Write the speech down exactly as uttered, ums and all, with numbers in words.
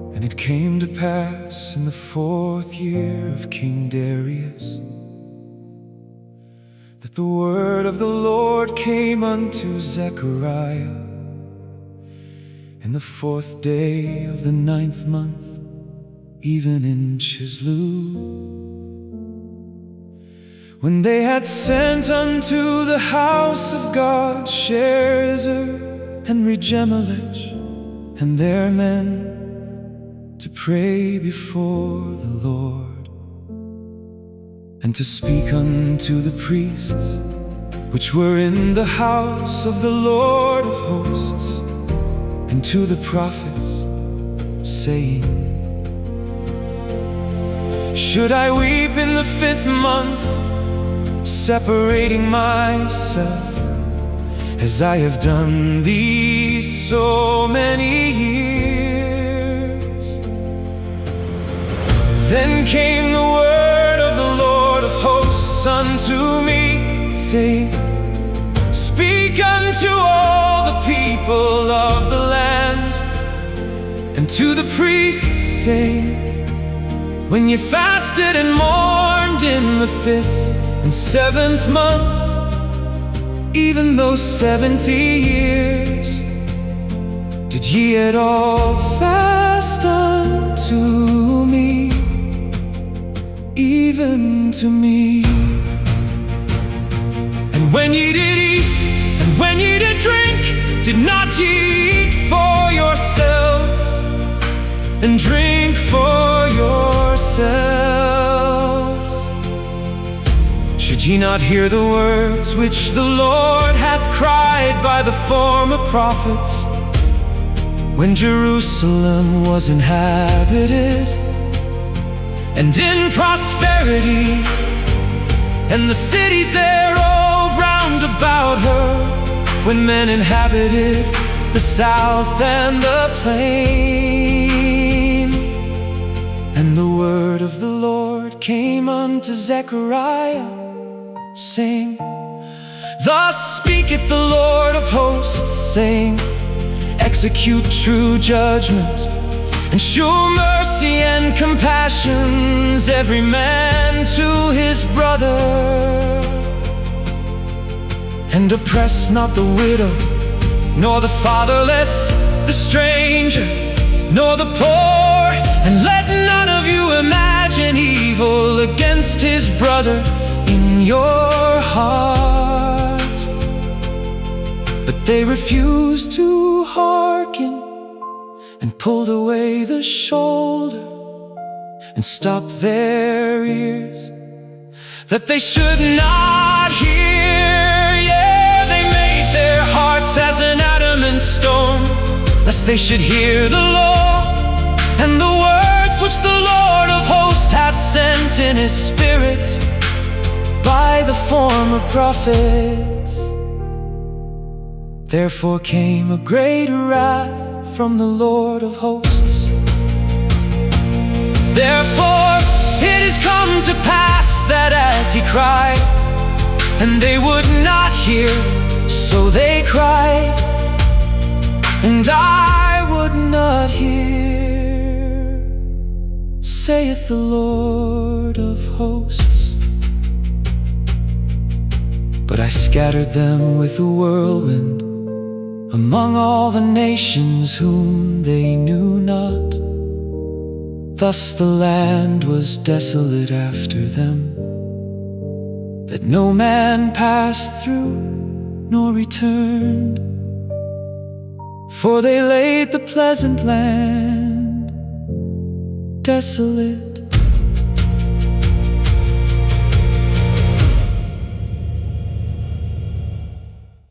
And it came to pass in the fourth year of King Darius that the word of the Lord came unto Zechariah in the fourth day of the ninth month, even in Chisleu, when they had sent unto the house of God Sherezer and Regemelech and their men to pray before the Lord, and to speak unto the priests which were in the house of the Lord of hosts, and to the prophets, saying, Should I weep in the fifth month, separating myself, as I have done these so many years? Then came the word of the Lord of hosts unto me, saying, Speak unto all the people of the land, and to the priests, saying, When ye fasted and mourned in the fifth and seventh month, even those seventy years, did ye at all fast unto me, even to me? And when ye did eat, and when ye did drink, did not ye eat for yourselves, and drink for yourselves? Should ye not hear the words which the Lord hath cried by the former prophets, when Jerusalem was inhabited and in prosperity, and the cities thereof round about her, when men inhabited the south and the plain? And the word of the Lord came unto Zechariah, saying, Thus speaketh the Lord of hosts, saying, Execute true judgment, and shew mercy and compassions, every man to his brother. And oppress not the widow, nor the fatherless, the stranger, nor the poor, and let none of you imagine evil against his brother in your heart. But they refused to hearken, and pulled away the shoulder, and stopped their ears, that they should not hear. Yeah, they made their hearts as an adamant stone, lest they should hear the law and the words which the Lord of hosts hath sent in his spirit by the former prophets. Therefore came a great wrath from the Lord of hosts. Therefore it is come to pass that as he cried, and they would not hear, so they cried, and I would not hear, saith the Lord of hosts. But I scattered them with a whirlwind among all the nations whom they knew not. Thus the land was desolate after them, that no man passed through nor returned. For they laid the pleasant land desolate.